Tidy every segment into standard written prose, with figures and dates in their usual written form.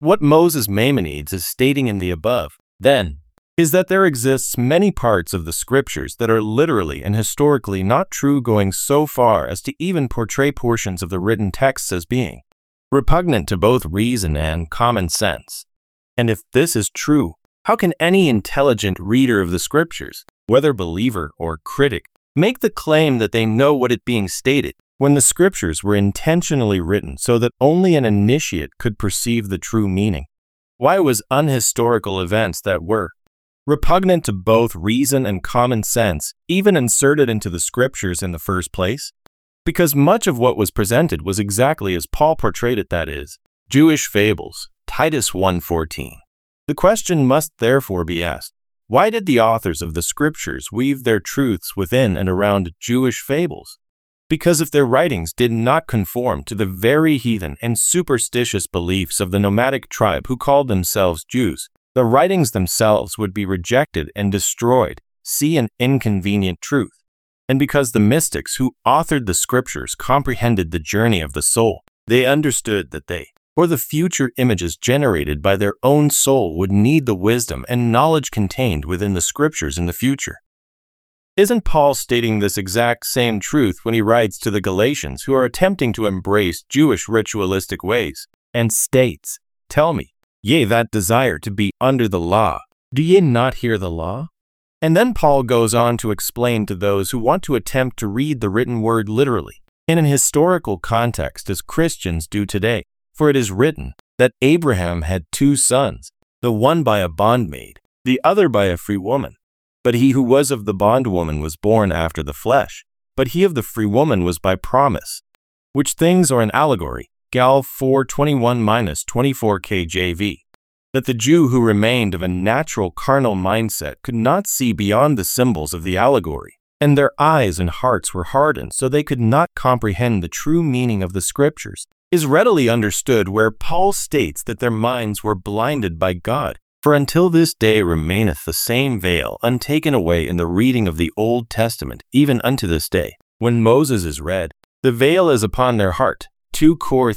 What Moses Maimonides is stating in the above, then, is that there exists many parts of the scriptures that are literally and historically not true, going so far as to even portray portions of the written texts as being repugnant to both reason and common sense. And if this is true, how can any intelligent reader of the scriptures, whether believer or critic, make the claim that they know what is being stated when the scriptures were intentionally written so that only an initiate could perceive the true meaning? Why was unhistorical events that were repugnant to both reason and common sense even inserted into the scriptures in the first place? Because much of what was presented was exactly as Paul portrayed it, that is, Jewish fables, Titus 1:14. The question must therefore be asked, why did the authors of the scriptures weave their truths within and around Jewish fables? Because if their writings did not conform to the very heathen and superstitious beliefs of the nomadic tribe who called themselves Jews, the writings themselves would be rejected and destroyed. See an inconvenient truth. And because the mystics who authored the scriptures comprehended the journey of the soul, they understood that they, or the future images generated by their own soul, would need the wisdom and knowledge contained within the scriptures in the future. Isn't Paul stating this exact same truth when he writes to the Galatians who are attempting to embrace Jewish ritualistic ways, and states, "Tell me, ye that desire to be under the law, do ye not hear the law?" And then Paul goes on to explain to those who want to attempt to read the written word literally, in an historical context as Christians do today. For it is written that Abraham had 2 sons, the one by a bondmaid, the other by a free woman. But he who was of the bondwoman was born after the flesh, but he of the free woman was by promise. Which things are an allegory, Gal 4:21-24 KJV. That the Jew who remained of a natural carnal mindset could not see beyond the symbols of the allegory, and their eyes and hearts were hardened so they could not comprehend the true meaning of the scriptures, is readily understood where Paul states that their minds were blinded by God. For until this day remaineth the same veil untaken away in the reading of the Old Testament, even unto this day. When Moses is read, the veil is upon their heart. 2 Cor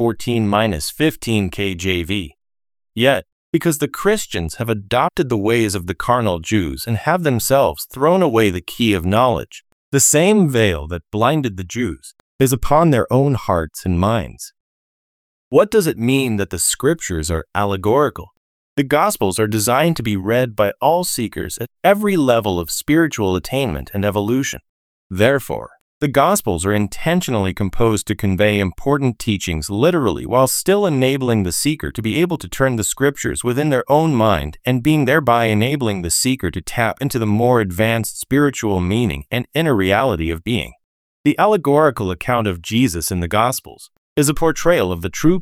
3:14-15 KJV. Yet, because the Christians have adopted the ways of the carnal Jews and have themselves thrown away the key of knowledge, the same veil that blinded the Jews is upon their own hearts and minds. What does it mean that the scriptures are allegorical? The Gospels are designed to be read by all seekers at every level of spiritual attainment and evolution. Therefore, the Gospels are intentionally composed to convey important teachings literally while still enabling the seeker to be able to turn the scriptures within their own mind and being thereby enabling the seeker to tap into the more advanced spiritual meaning and inner reality of being. The allegorical account of Jesus in the Gospels is a portrayal of the true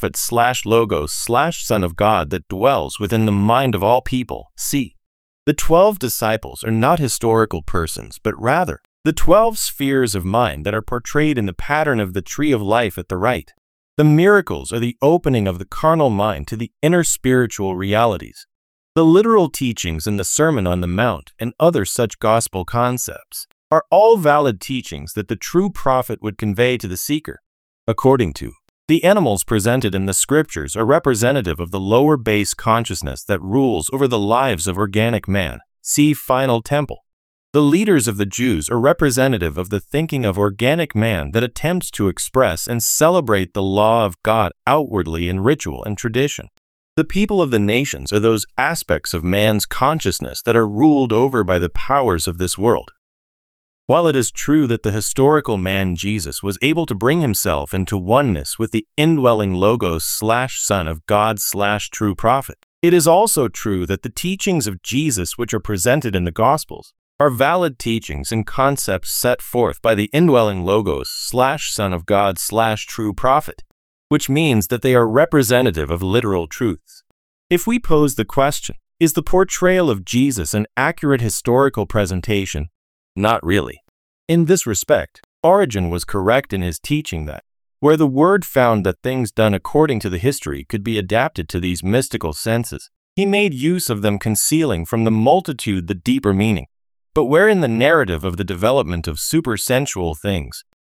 prophet/logos/Son of God that dwells within the mind of all people. See, the 12 disciples are not historical persons, but rather the 12 spheres of mind that are portrayed in the pattern of the tree of life at the right. The miracles are the opening of the carnal mind to the inner spiritual realities. The literal teachings in the Sermon on the Mount and other such gospel concepts are all valid teachings that the true prophet would convey to the seeker. According to the animals presented in the scriptures are representative of the lower base consciousness that rules over the lives of organic man. See Final Temple. The leaders of the Jews are representative of the thinking of organic man that attempts to express and celebrate the law of God outwardly in ritual and tradition. The people of the nations are those aspects of man's consciousness that are ruled over by the powers of this world. While it is true that the historical man Jesus was able to bring himself into oneness with the indwelling Logos/Son of God/true prophet, it is also true that the teachings of Jesus which are presented in the Gospels are valid teachings and concepts set forth by the indwelling Logos/Son of God/true prophet, which means that they are representative of literal truths. If we pose the question, is the portrayal of Jesus an accurate historical presentation? Not really. In this respect, Origen was correct in his teaching that, where the word found that things done according to the history could be adapted to these mystical senses, he made use of them concealing from the multitude the deeper meaning. But where in the narrative of the development of supersensual things,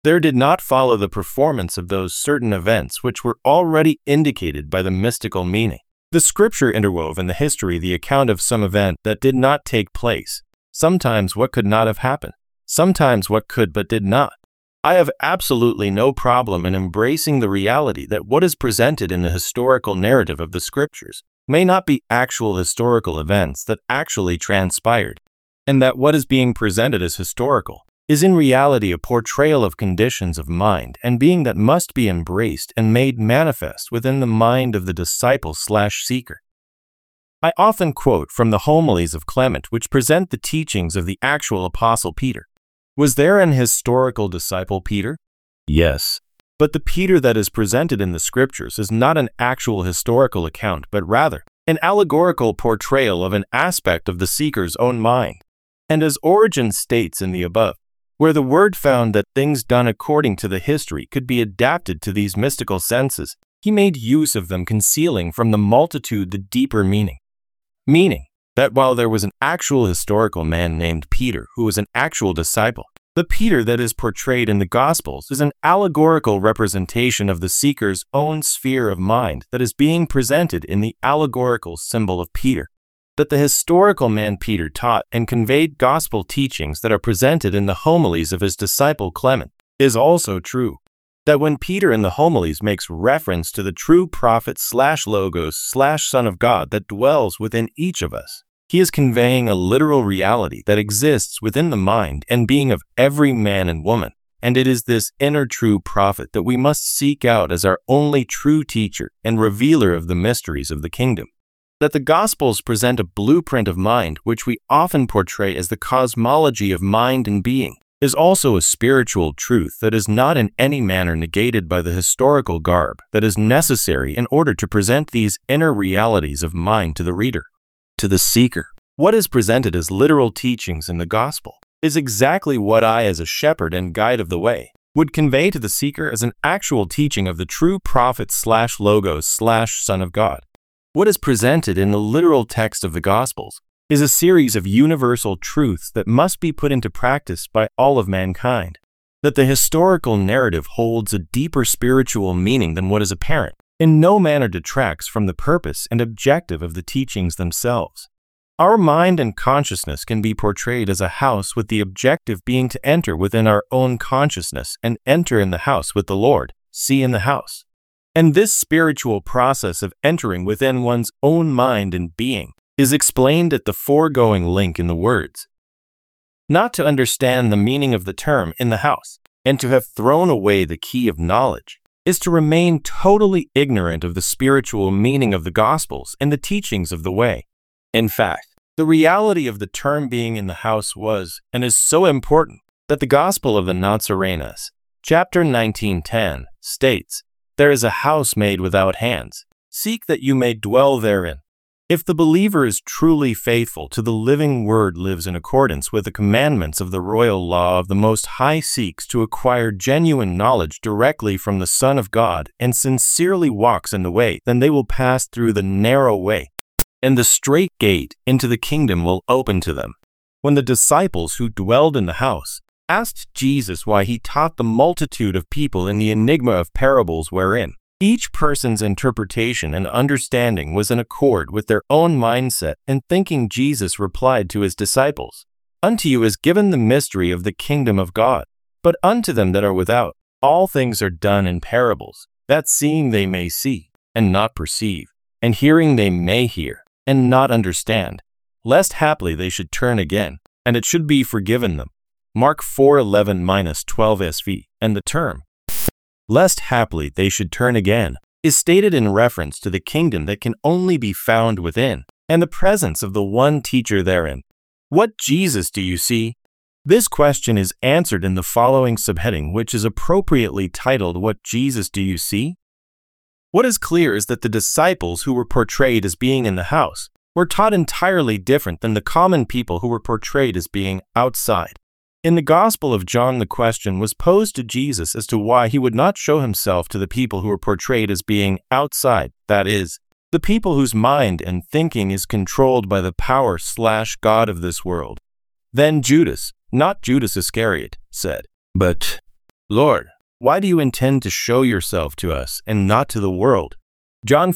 There did not follow the performance of those certain events which were already indicated by the mystical meaning. The scripture interwove in the history the account of some event that did not take place, sometimes what could not have happened, sometimes what could but did not. I have absolutely no problem in embracing the reality that what is presented in the historical narrative of the scriptures may not be actual historical events that actually transpired, and that what is being presented as historical is in reality a portrayal of conditions of mind and being that must be embraced and made manifest within the mind of the disciple/seeker. I often quote from the homilies of Clement which present the teachings of the actual Apostle Peter. Was there an historical disciple Peter? Yes. But the Peter that is presented in the scriptures is not an actual historical account, but rather an allegorical portrayal of an aspect of the seeker's own mind. And as Origen states in the above, where the word found that things done according to the history could be adapted to these mystical senses, he made use of them, concealing from the multitude the deeper meaning. Meaning that while there was an actual historical man named Peter who was an actual disciple, the Peter that is portrayed in the Gospels is an allegorical representation of the seeker's own sphere of mind that is being presented in the allegorical symbol of Peter. That the historical man Peter taught and conveyed gospel teachings that are presented in the homilies of his disciple Clement is also true. That when Peter in the homilies makes reference to the true prophet/logos/Son of God that dwells within each of us, he is conveying a literal reality that exists within the mind and being of every man and woman, and it is this inner true prophet that we must seek out as our only true teacher and revealer of the mysteries of the kingdom. That the Gospels present a blueprint of mind which we often portray as the cosmology of mind and being is also a spiritual truth that is not in any manner negated by the historical garb that is necessary in order to present these inner realities of mind to the reader. To the seeker, what is presented as literal teachings in the Gospel is exactly what I, as a shepherd and guide of the way, would convey to the seeker as an actual teaching of the true prophet/logos/Son of God. What is presented in the literal text of the Gospels is a series of universal truths that must be put into practice by all of mankind. That the historical narrative holds a deeper spiritual meaning than what is apparent in no manner detracts from the purpose and objective of the teachings themselves. Our mind and consciousness can be portrayed as a house with the objective being to enter within our own consciousness and enter in the house with the Lord, see in the house. And this spiritual process of entering within one's own mind and being is explained at the foregoing link in the words. Not to understand the meaning of the term in the house and to have thrown away the key of knowledge is to remain totally ignorant of the spiritual meaning of the Gospels and the teachings of the way. In fact, the reality of the term being in the house was and is so important that the Gospel of the Nazarenes, chapter 19:10, states, "There is a house made without hands. Seek that you may dwell therein." If the believer is truly faithful to the living word, lives in accordance with the commandments of the royal law of the Most High, seeks to acquire genuine knowledge directly from the Son of God, and sincerely walks in the way, then they will pass through the narrow way, and the straight gate into the kingdom will open to them. When the disciples who dwelled in the house asked Jesus why he taught the multitude of people in the enigma of parables wherein each person's interpretation and understanding was in accord with their own mindset and thinking, Jesus replied to his disciples, "Unto you is given the mystery of the kingdom of God, but unto them that are without, all things are done in parables, that seeing they may see, and not perceive, and hearing they may hear, and not understand, lest haply they should turn again, and it should be forgiven them." Mark 4:11-12 SV, and the term, "lest haply they should turn again," is stated in reference to the kingdom that can only be found within, and the presence of the one teacher therein. What Jesus do you see? This question is answered in the following subheading, which is appropriately titled, "What Jesus do you see?" What is clear is that the disciples who were portrayed as being in the house were taught entirely different than the common people who were portrayed as being outside. In the Gospel of John, the question was posed to Jesus as to why he would not show himself to the people who were portrayed as being outside, that is, the people whose mind and thinking is controlled by the power/God of this world. Then Judas, not Judas Iscariot, said, "But Lord, why do you intend to show yourself to us and not to the world? John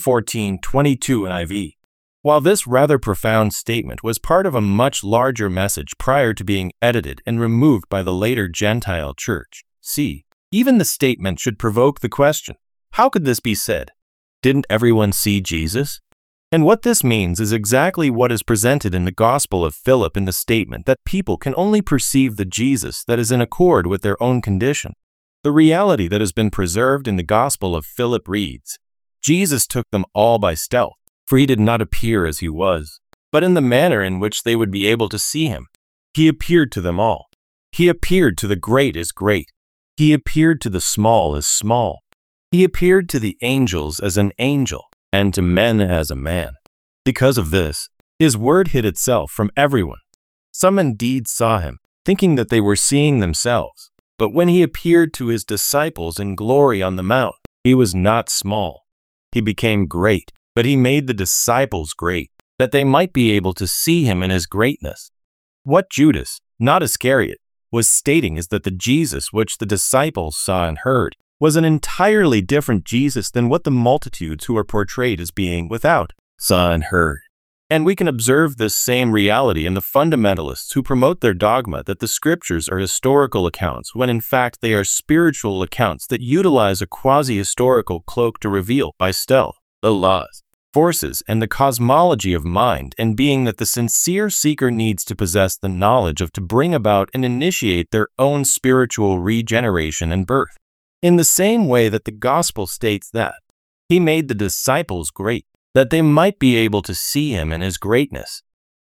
14:22 NIV. While this rather profound statement was part of a much larger message prior to being edited and removed by the later Gentile church, even the statement should provoke the question, how could this be said? Didn't everyone see Jesus? And what this means is exactly what is presented in the Gospel of Philip in the statement that people can only perceive the Jesus that is in accord with their own condition. The reality that has been preserved in the Gospel of Philip reads, Jesus took them all by stealth, for he did not appear as he was, but in the manner in which they would be able to see him. He appeared to them all. He appeared to the great as great. He appeared to the small as small. He appeared to the angels as an angel, and to men as a man. Because of this, his word hid itself from everyone. Some indeed saw him, thinking that they were seeing themselves. But when he appeared to his disciples in glory on the mount, he was not small. He became great, but he made the disciples great, that they might be able to see him in his greatness. What Judas, not Iscariot, was stating is that the Jesus which the disciples saw and heard was an entirely different Jesus than what the multitudes who are portrayed as being without saw and heard. And we can observe this same reality in the fundamentalists who promote their dogma that the scriptures are historical accounts when in fact they are spiritual accounts that utilize a quasi-historical cloak to reveal by stealth the laws, forces, and the cosmology of mind and being that the sincere seeker needs to possess the knowledge of to bring about and initiate their own spiritual regeneration and birth. In the same way that the gospel states that he made the disciples great, that they might be able to see him in his greatness.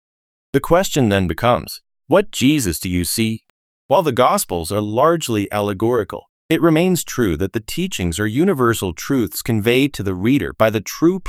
The question then becomes, what Jesus do you see? While the Gospels are largely allegorical, it remains true that the teachings are universal truths conveyed to the reader by the true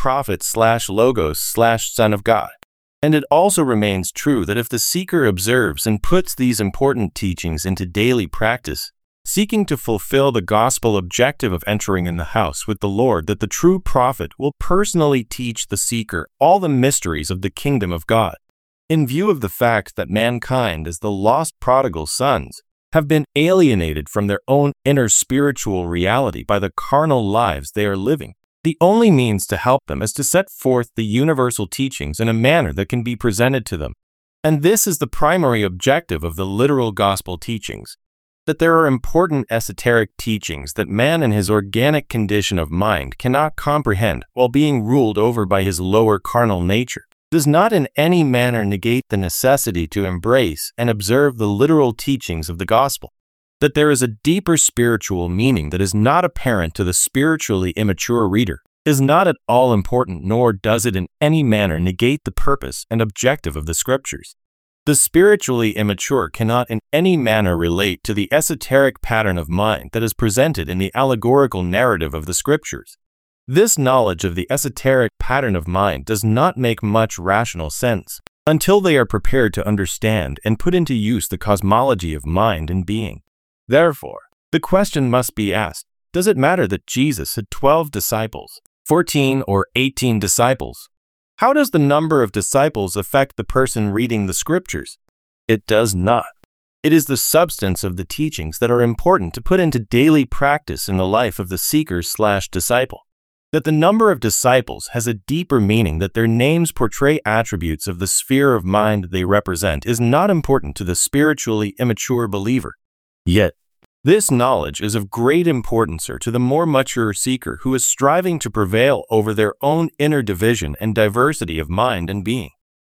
prophet/logos/Son of God. And it also remains true that if the seeker observes and puts these important teachings into daily practice, seeking to fulfill the gospel objective of entering in the house with the Lord, that the true prophet will personally teach the seeker all the mysteries of the kingdom of God. In view of the fact that mankind, as the lost prodigal sons, have been alienated from their own inner spiritual reality by the carnal lives they are living, the only means to help them is to set forth the universal teachings in a manner that can be presented to them. And this is the primary objective of the literal gospel teachings. That there are important esoteric teachings that man in his organic condition of mind cannot comprehend while being ruled over by his lower carnal nature, does not in any manner negate the necessity to embrace and observe the literal teachings of the gospel. That there is a deeper spiritual meaning that is not apparent to the spiritually immature reader is not at all important, nor does it in any manner negate the purpose and objective of the scriptures. The spiritually immature cannot in any manner relate to the esoteric pattern of mind that is presented in the allegorical narrative of the scriptures. This knowledge of the esoteric pattern of mind does not make much rational sense until they are prepared to understand and put into use the cosmology of mind and being. Therefore, the question must be asked, does it matter that Jesus had 12 disciples, 14 or 18 disciples? How does the number of disciples affect the person reading the scriptures? It does not. It is the substance of the teachings that are important to put into daily practice in the life of the seeker/disciple. That the number of disciples has a deeper meaning that their names portray attributes of the sphere of mind they represent is not important to the spiritually immature believer. Yet, this knowledge is of great importance to the more mature seeker who is striving to prevail over their own inner division and diversity of mind and being.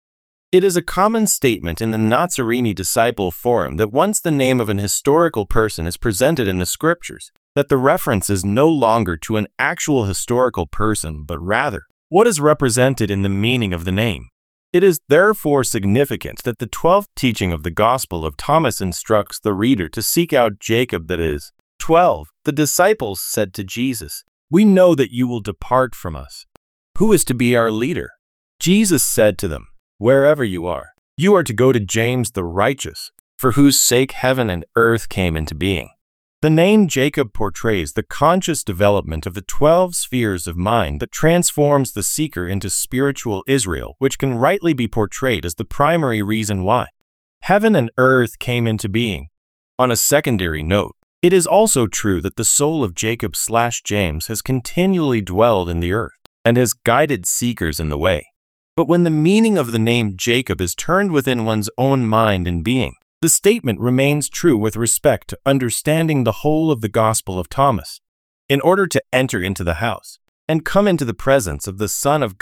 It is a common statement in the Nazarene disciple forum that once the name of an historical person is presented in the scriptures, that the reference is no longer to an actual historical person, but rather what is represented in the meaning of the name. It is therefore significant that the 12th teaching of the Gospel of Thomas instructs the reader to seek out Jacob, that is, 12. The disciples said to Jesus, "We know that you will depart from us. Who is to be our leader?" Jesus said to them, "Wherever you are to go to James the righteous, for whose sake heaven and earth came into being." The name Jacob portrays the conscious development of the 12 spheres of mind that transforms the seeker into spiritual Israel, which can rightly be portrayed as the primary reason why heaven and earth came into being. On a secondary note, It is also true that the soul of Jacob/James has continually dwelled in the earth and has guided seekers in the way. But when the meaning of the name Jacob is turned within one's own mind and being, the statement remains true with respect to understanding the whole of the Gospel of Thomas. In order to enter into the house and come into the presence of the Son of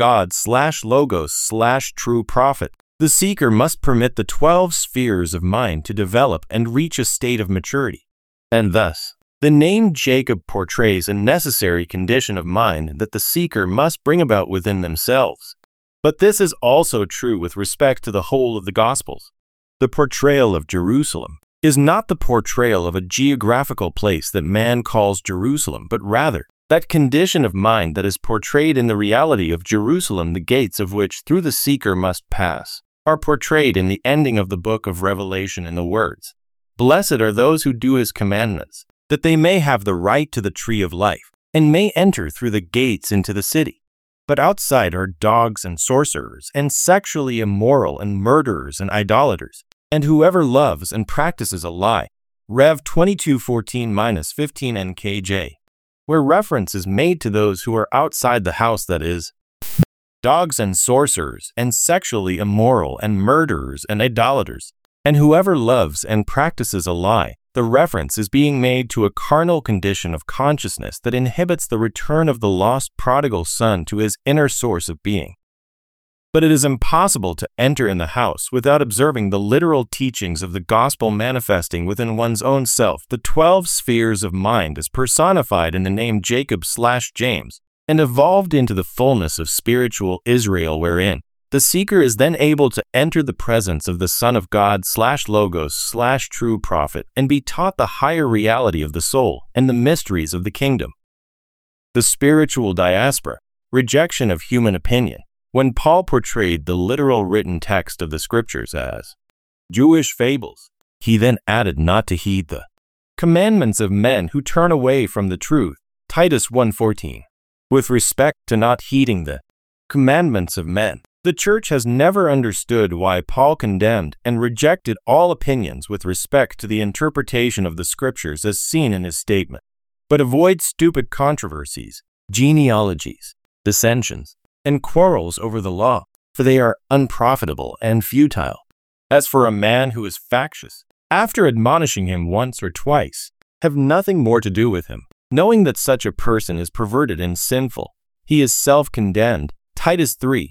God/Logos/true prophet, the seeker must permit the 12 spheres of mind to develop and reach a state of maturity. And thus, the name Jacob portrays a necessary condition of mind that the seeker must bring about within themselves. But this is also true with respect to the whole of the Gospels. The portrayal of Jerusalem is not the portrayal of a geographical place that man calls Jerusalem, but rather that condition of mind that is portrayed in the reality of Jerusalem, the gates of which through the seeker must pass, are portrayed in the ending of the book of Revelation in the words, "Blessed are those who do his commandments, that they may have the right to the tree of life, and may enter through the gates into the city. But outside are dogs and sorcerers, and sexually immoral, and murderers, and idolaters, and whoever loves and practices a lie." Rev 22:14-15 NKJ, where reference is made to those who are outside the house, that is, dogs and sorcerers, and sexually immoral, and murderers, and idolaters, and whoever loves and practices a lie. The reference is being made to a carnal condition of consciousness that inhibits the return of the lost prodigal son to his inner source of being. But it is impossible to enter in the house without observing the literal teachings of the gospel manifesting within one's own self. The 12 spheres of mind is personified in the name Jacob/James and evolved into the fullness of spiritual Israel, wherein the seeker is then able to enter the presence of the Son of God/Logos/true prophet and be taught the higher reality of the soul and the mysteries of the kingdom. The spiritual diaspora, rejection of human opinion. When Paul portrayed the literal written text of the scriptures as Jewish fables, he then added not to heed the commandments of men who turn away from the truth. Titus 1:14. With respect to not heeding the commandments of men, the church has never understood why Paul condemned and rejected all opinions with respect to the interpretation of the scriptures as seen in his statement. But avoid stupid controversies, genealogies, dissensions, and quarrels over the law, for they are unprofitable and futile. As for a man who is factious, after admonishing him once or twice, have nothing more to do with him, knowing that such a person is perverted and sinful. He is self-condemned. Titus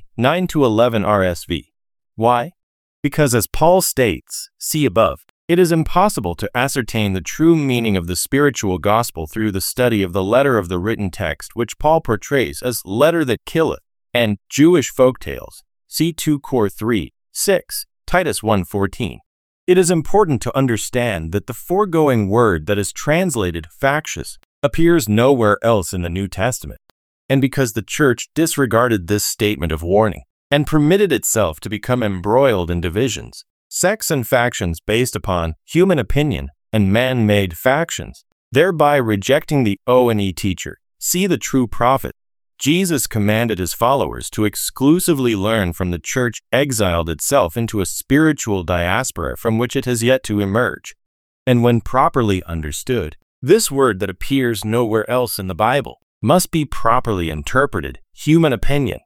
3:9-11 RSV. Why? Because as Paul states, see above, it is impossible to ascertain the true meaning of the spiritual gospel through the study of the letter of the written text, which Paul portrays as letter that killeth, and Jewish folktales. See 2 Cor 3:6, Titus 1:14. It is important to understand that the foregoing word that is translated factious appears nowhere else in the New Testament. And because the church disregarded this statement of warning and permitted itself to become embroiled in divisions, sects and factions based upon human opinion and man-made factions, thereby rejecting the O&E teacher, see the true prophet, Jesus commanded his followers to exclusively learn from the church, exiled itself into a spiritual diaspora from which it has yet to emerge. And when properly understood, this word that appears nowhere else in the Bible must be properly interpreted, human opinion.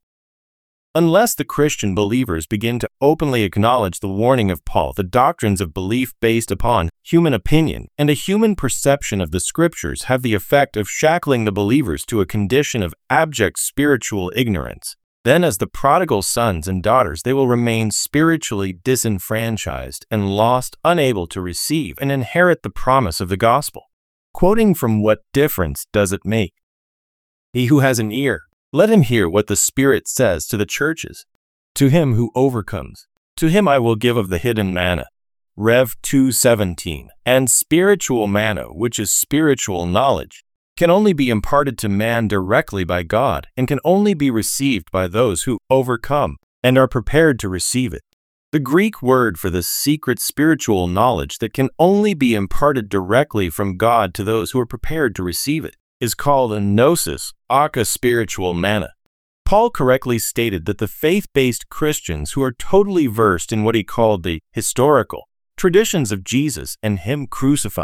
Unless the Christian believers begin to openly acknowledge the warning of Paul, the doctrines of belief based upon human opinion and a human perception of the scriptures have the effect of shackling the believers to a condition of abject spiritual ignorance. Then as the prodigal sons and daughters, they will remain spiritually disenfranchised and lost, unable to receive and inherit the promise of the gospel. Quoting from What Difference Does It Make? He who has an ear, let him hear what the Spirit says to the churches. To him who overcomes, to him I will give of the hidden manna. Rev 2:17. And spiritual manna, which is spiritual knowledge, can only be imparted to man directly by God and can only be received by those who overcome and are prepared to receive it. The Greek word for this secret spiritual knowledge that can only be imparted directly from God to those who are prepared to receive it is called a gnosis, aka spiritual manna. Paul correctly stated that the faith-based Christians who are totally versed in what he called the historical traditions of Jesus and him crucified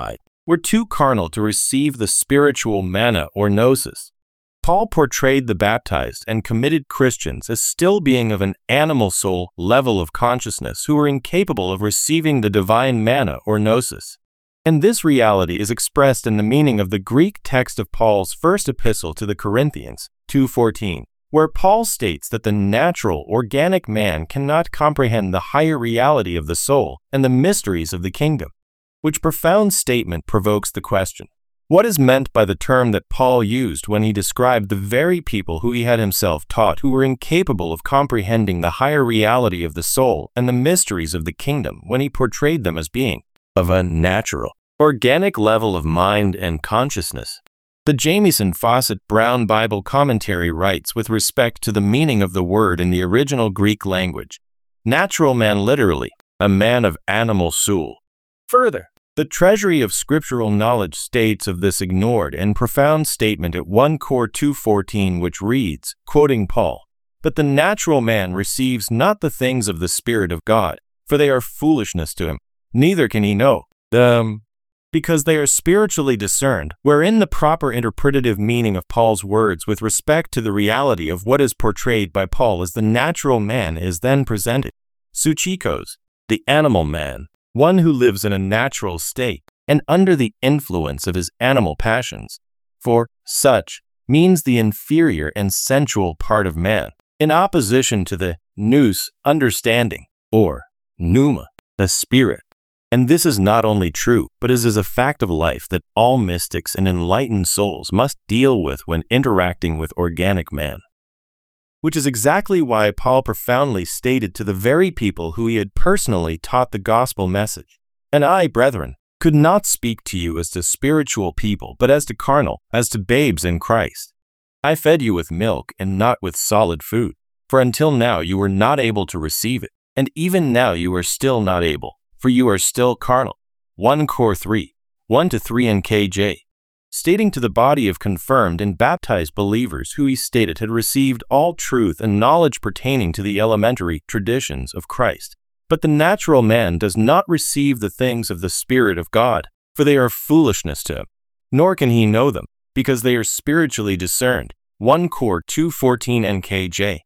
were too carnal to receive the spiritual manna or gnosis. Paul portrayed the baptized and committed Christians as still being of an animal soul level of consciousness who were incapable of receiving the divine manna or gnosis. And this reality is expressed in the meaning of the Greek text of Paul's first epistle to the Corinthians, 2:14, where Paul states that the natural, organic man cannot comprehend the higher reality of the soul and the mysteries of the kingdom. Which profound statement provokes the question, what is meant by the term that Paul used when he described the very people who he had himself taught who were incapable of comprehending the higher reality of the soul and the mysteries of the kingdom when he portrayed them as being of a natural, organic level of mind and consciousness? The Jamieson Fausset Brown Bible Commentary writes with respect to the meaning of the word in the original Greek language, natural man literally, a man of animal soul. Further, the treasury of scriptural knowledge states of this ignored and profound statement at 1 Cor 2:14, which reads, quoting Paul, "But the natural man receives not the things of the Spirit of God, for they are foolishness to him, neither can he know them, because they are spiritually discerned," wherein the proper interpretative meaning of Paul's words with respect to the reality of what is portrayed by Paul as the natural man is then presented. Suchikos, the animal man, one who lives in a natural state and under the influence of his animal passions, for such means the inferior and sensual part of man, in opposition to the nous, understanding, or pneuma, the spirit. And this is not only true, but is a fact of life that all mystics and enlightened souls must deal with when interacting with organic man. Which is exactly why Paul profoundly stated to the very people who he had personally taught the gospel message, "And I, brethren, could not speak to you as to spiritual people, but as to carnal, as to babes in Christ. I fed you with milk and not with solid food, for until now you were not able to receive it, and even now you are still not able, for you are still carnal." 1 Cor 3, 1-3 NKJ. Stating to the body of confirmed and baptized believers who he stated had received all truth and knowledge pertaining to the elementary traditions of Christ. But the natural man does not receive the things of the Spirit of God, for they are foolishness to him, nor can he know them, because they are spiritually discerned. 1 Cor 2:14 NKJ.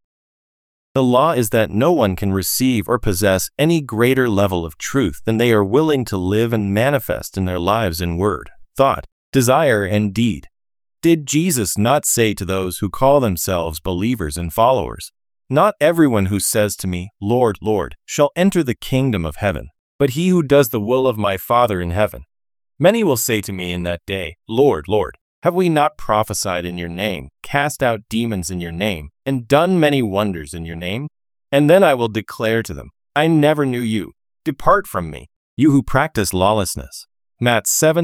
The law is that no one can receive or possess any greater level of truth than they are willing to live and manifest in their lives in word, thought, desire, and deed. Did Jesus not say to those who call themselves believers and followers, "Not everyone who says to me, 'Lord, Lord,' shall enter the kingdom of heaven, but he who does the will of my Father in heaven? Many will say to me in that day, 'Lord, Lord, have we not prophesied in your name, cast out demons in your name, and done many wonders in your name?' And then I will declare to them, 'I never knew you. Depart from me, you who practice lawlessness.'" Matt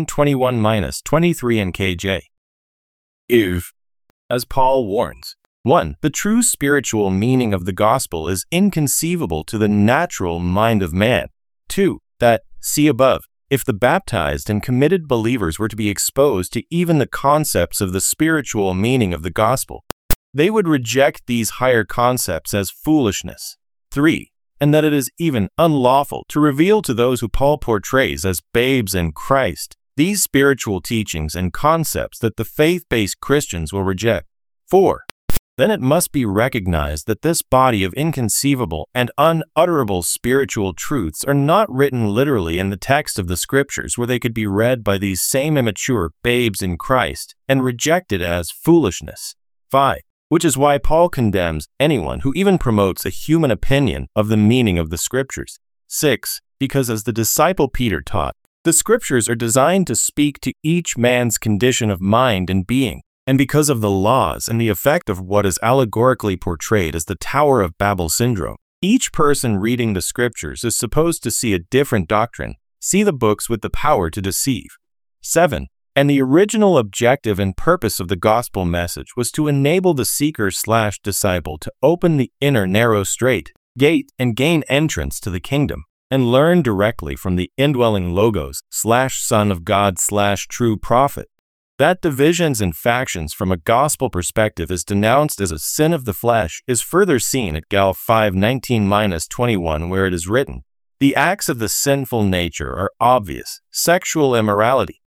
7:21-23 NKJ. If, as Paul warns, 1. The true spiritual meaning of the gospel is inconceivable to the natural mind of man. 2. That, see above, if the baptized and committed believers were to be exposed to even the concepts of the spiritual meaning of the gospel, they would reject these higher concepts as foolishness. 3. And that it is even unlawful to reveal to those who Paul portrays as babes in Christ these spiritual teachings and concepts that the faith-based Christians will reject. 4. Then it must be recognized that this body of inconceivable and unutterable spiritual truths are not written literally in the text of the scriptures where they could be read by these same immature babes in Christ and rejected as foolishness. 5. Which is why Paul condemns anyone who even promotes a human opinion of the meaning of the scriptures. 6. Because as the disciple Peter taught, the scriptures are designed to speak to each man's condition of mind and being, and because of the laws and the effect of what is allegorically portrayed as the Tower of Babel syndrome, each person reading the scriptures is supposed to see a different doctrine, see the books with the power to deceive. 7. And the original objective and purpose of the gospel message was to enable the seeker/disciple to open the inner narrow strait gate and gain entrance to the kingdom, and learn directly from the indwelling Logos/Son of God/true prophet. That divisions and factions from a gospel perspective is denounced as a sin of the flesh is further seen at Gal 5:19-21, where it is written, "The acts of the sinful nature are obvious: sexual immorality,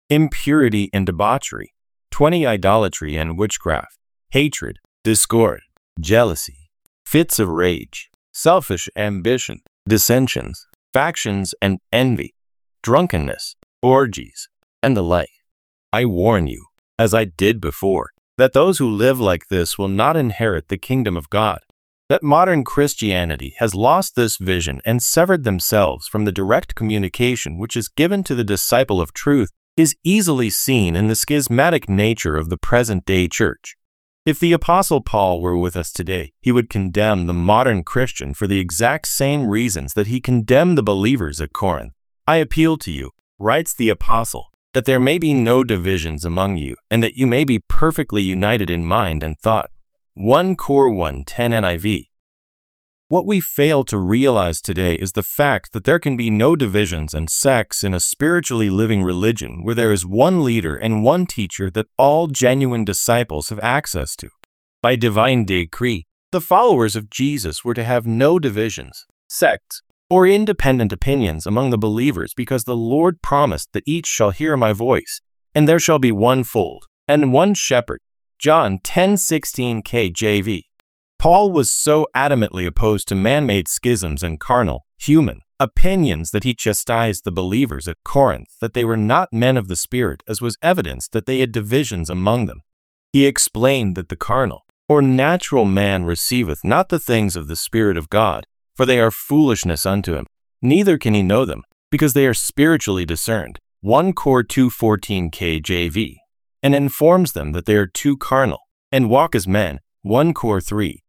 impurity and debauchery, 20 idolatry and witchcraft, hatred, discord, jealousy, fits of rage, selfish ambition, dissensions, factions and envy, drunkenness, orgies, and the like. I warn you, as I did before, that those who live like this will not inherit the kingdom of God. That modern Christianity has lost this vision and severed themselves from the direct communication which is given to the disciple of truth is easily seen in the schismatic nature of the present-day church. If the Apostle Paul were with us today, he would condemn the modern Christian for the exact same reasons that he condemned the believers at Corinth. I appeal to you, writes the Apostle, that there may be no divisions among you, and that you may be perfectly united in mind and thought. 1 Cor 1:10 NIV. What we fail to realize today is the fact that there can be no divisions and sects in a spiritually living religion where there is one leader and one teacher that all genuine disciples have access to. By divine decree, the followers of Jesus were to have no divisions, sects, or independent opinions among the believers because the Lord promised that each shall hear my voice, and there shall be one fold and one shepherd. John 10:16 KJV. Paul was so adamantly opposed to man-made schisms and carnal, human opinions that he chastised the believers at Corinth that they were not men of the Spirit, as was evidenced that they had divisions among them. He explained that the carnal, or natural man receiveth not the things of the Spirit of God, for they are foolishness unto him, neither can he know them, because they are spiritually discerned. 1 Cor 2:14 KJV. And informs them that they are too carnal, and walk as men. 1 Cor 3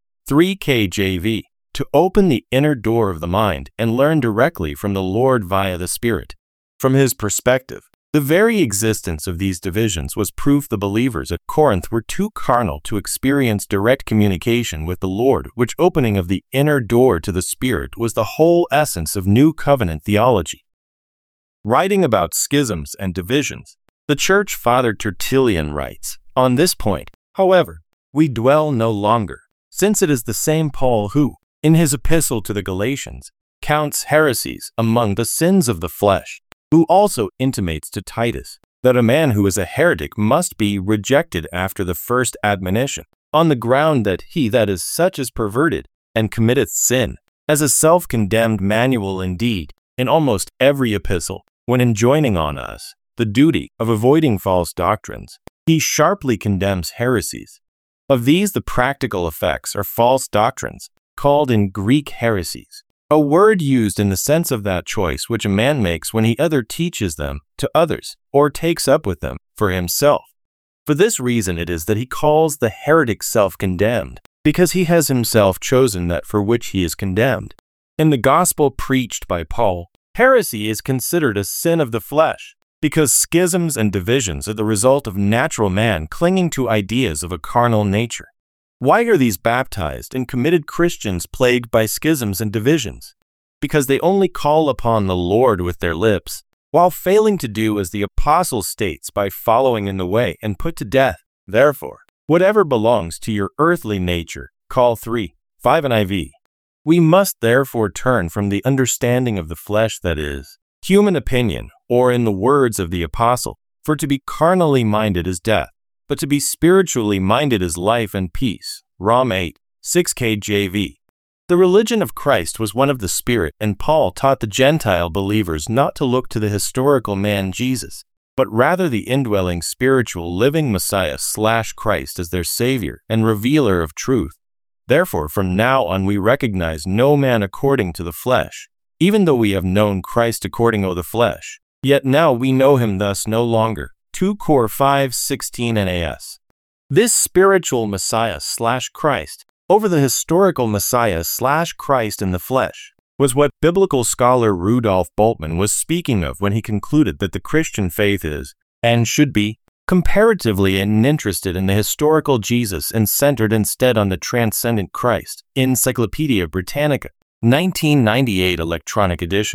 KJV, to open the inner door of the mind and learn directly from the Lord via the Spirit. From his perspective, the very existence of these divisions was proof the believers at Corinth were too carnal to experience direct communication with the Lord, which opening of the inner door to the Spirit was the whole essence of New Covenant theology. Writing about schisms and divisions, the Church Father Tertullian writes, on this point, however, we dwell no longer, since it is the same Paul who, in his epistle to the Galatians, counts heresies among the sins of the flesh, who also intimates to Titus that a man who is a heretic must be rejected after the first admonition, on the ground that he that is such is perverted and committeth sin, as a self-condemned manual indeed, in almost every epistle, when enjoining on us the duty of avoiding false doctrines, he sharply condemns heresies. Of these, the practical effects are false doctrines, called in Greek heresies, a word used in the sense of that choice which a man makes when he either teaches them to others or takes up with them for himself. For this reason it is that he calls the heretic self-condemned, because he has himself chosen that for which he is condemned. In the gospel preached by Paul, heresy is considered a sin of the flesh, because schisms and divisions are the result of natural man clinging to ideas of a carnal nature. Why are these baptized and committed Christians plagued by schisms and divisions? Because they only call upon the Lord with their lips, while failing to do as the apostle states by following in the way and put to death. Therefore, whatever belongs to your earthly nature, call 3:5 NIV. We must therefore turn from the understanding of the flesh, that is, human opinion, or in the words of the apostle, for to be carnally minded is death, but to be spiritually minded is life and peace. Rom 8:6 KJV. The religion of Christ was one of the Spirit, and Paul taught the Gentile believers not to look to the historical man Jesus, but rather the indwelling spiritual living Messiah/Christ as their Savior and revealer of truth. Therefore, from now on we recognize no man according to the flesh, even though we have known Christ according to the flesh. Yet now we know him thus no longer. 2 Cor 5:16 NAS. This spiritual Messiah/Christ over the historical Messiah/Christ in the flesh was what biblical scholar Rudolf Bultmann was speaking of when he concluded that the Christian faith is, and should be, comparatively uninterested in the historical Jesus and centered instead on the transcendent Christ. Encyclopedia Britannica, 1998 electronic edition.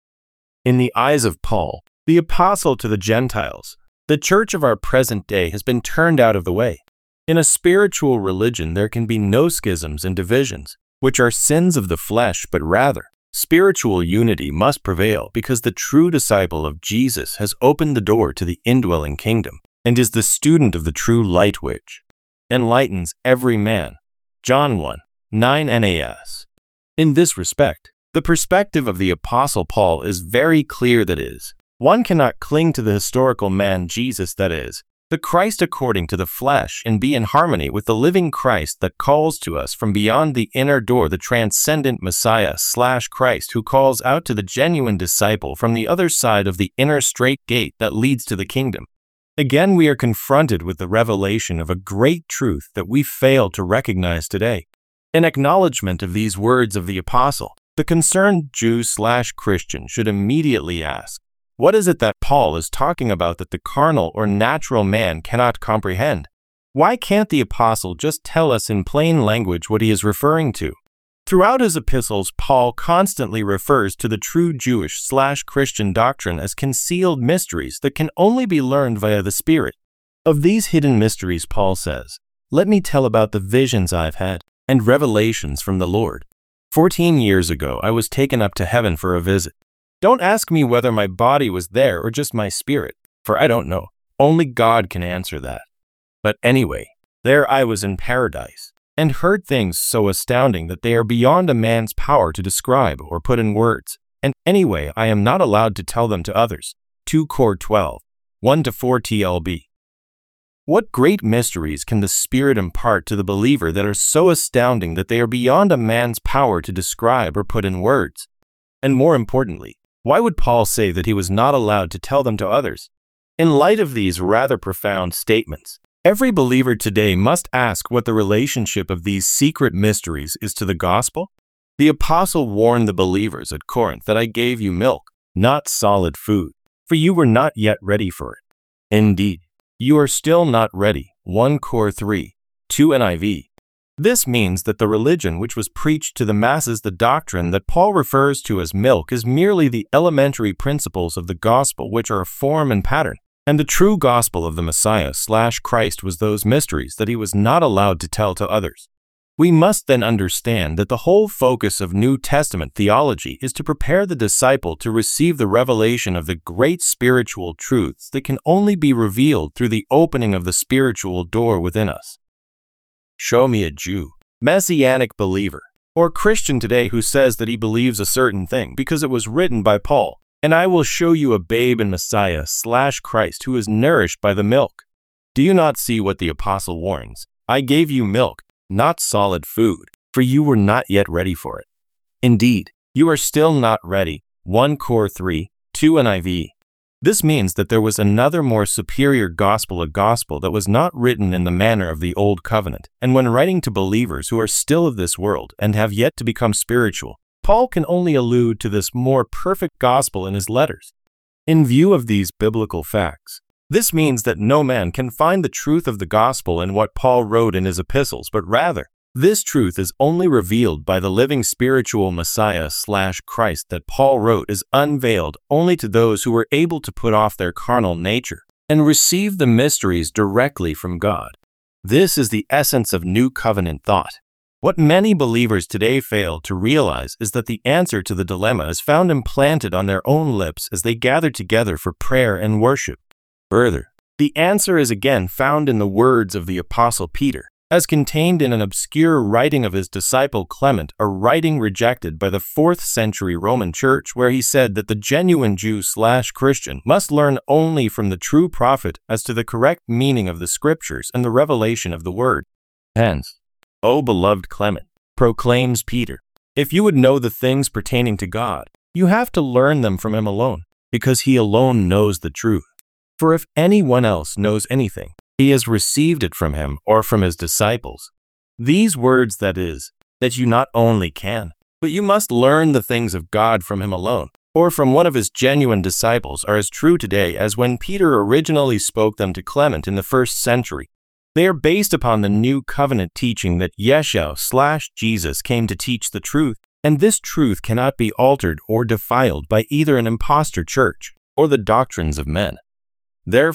In the eyes of Paul, the apostle to the Gentiles, the church of our present day has been turned out of the way. In a spiritual religion there can be no schisms and divisions, which are sins of the flesh, but rather, Spiritual unity must prevail because the true disciple of Jesus has opened the door to the indwelling kingdom and is the student of the true light which enlightens every man. John 1:9 NAS. In this respect, the perspective of the Apostle Paul is very clear, that is, one cannot cling to the historical man Jesus, that is, the Christ according to the flesh, and be in harmony with the living Christ that calls to us from beyond the inner door, the transcendent Messiah/Christ who calls out to the genuine disciple from the other side of the inner straight gate that leads to the kingdom. Again, we are confronted with the revelation of a great truth that we fail to recognize today. In acknowledgement of these words of the apostle, the concerned Jew/Christian should immediately ask, what is it that Paul is talking about that the carnal or natural man cannot comprehend? Why can't the apostle just tell us in plain language what he is referring to? Throughout his epistles, Paul constantly refers to the true Jewish/Christian doctrine as concealed mysteries that can only be learned via the Spirit. Of these hidden mysteries, Paul says, "Let me tell about the visions I've had and revelations from the Lord. 14 years ago, I was taken up to heaven for a visit. Don't ask me whether my body was there or just my spirit, for I don't know. Only God can answer that. But anyway, there I was in paradise, and heard things so astounding that they are beyond a man's power to describe or put in words. And anyway, I am not allowed to tell them to others." 2 Cor 12, 1-4 TLB. What great mysteries can the Spirit impart to the believer that are so astounding that they are beyond a man's power to describe or put in words? And more importantly, why would Paul say that he was not allowed to tell them to others? In light of these rather profound statements, every believer today must ask what the relationship of these secret mysteries is to the gospel. The apostle warned the believers at Corinth that I gave you milk, not solid food, for you were not yet ready for it. Indeed, you are still not ready. 1 Cor 3:2 NIV. This means that the religion which was preached to the masses, the doctrine that Paul refers to as milk, is merely the elementary principles of the gospel which are a form and pattern, and the true gospel of the Messiah/Christ was those mysteries that he was not allowed to tell to others. We must then understand that the whole focus of New Testament theology is to prepare the disciple to receive the revelation of the great spiritual truths that can only be revealed through the opening of the spiritual door within us. Show me a Jew, Messianic believer, or Christian today who says that he believes a certain thing because it was written by Paul, and I will show you a babe in Messiah/Christ who is nourished by the milk. Do you not see what the apostle warns? I gave you milk, not solid food, for you were not yet ready for it. Indeed, you are still not ready. 1 Cor 3:2 NIV. This means that there was another more superior gospel, a gospel that was not written in the manner of the Old Covenant, and when writing to believers who are still of this world and have yet to become spiritual, Paul can only allude to this more perfect gospel in his letters. In view of these biblical facts, this means that no man can find the truth of the gospel in what Paul wrote in his epistles, but rather, this truth is only revealed by the living spiritual Messiah/Christ that Paul wrote is unveiled only to those who are able to put off their carnal nature and receive the mysteries directly from God. This is the essence of New Covenant thought. What many believers today fail to realize is that the answer to the dilemma is found implanted on their own lips as they gather together for prayer and worship. Further, the answer is again found in the words of the Apostle Peter, as contained in an obscure writing of his disciple Clement, a writing rejected by the 4th century Roman Church, where he said that the genuine Jew/Christian must learn only from the true prophet as to the correct meaning of the scriptures and the revelation of the word. Hence, O beloved Clement, proclaims Peter, if you would know the things pertaining to God, you have to learn them from him alone, because he alone knows the truth. For if anyone else knows anything, he has received it from him or from his disciples. These words, that is, that you not only can, but you must learn the things of God from him alone, or from one of his genuine disciples, are as true today as when Peter originally spoke them to Clement in the 1st century. They are based upon the New Covenant teaching that Yeshua/Jesus came to teach the truth, and this truth cannot be altered or defiled by either an impostor church or the doctrines of men. Therefore,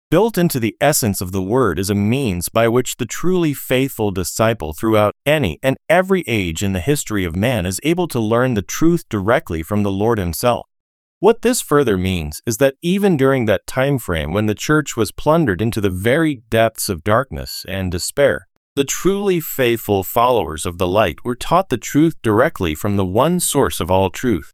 Built into the essence of the Word is a means by which the truly faithful disciple throughout any and every age in the history of man is able to learn the truth directly from the Lord Himself. What this further means is that even during that time frame when the church was plundered into the very depths of darkness and despair, the truly faithful followers of the light were taught the truth directly from the one source of all truth,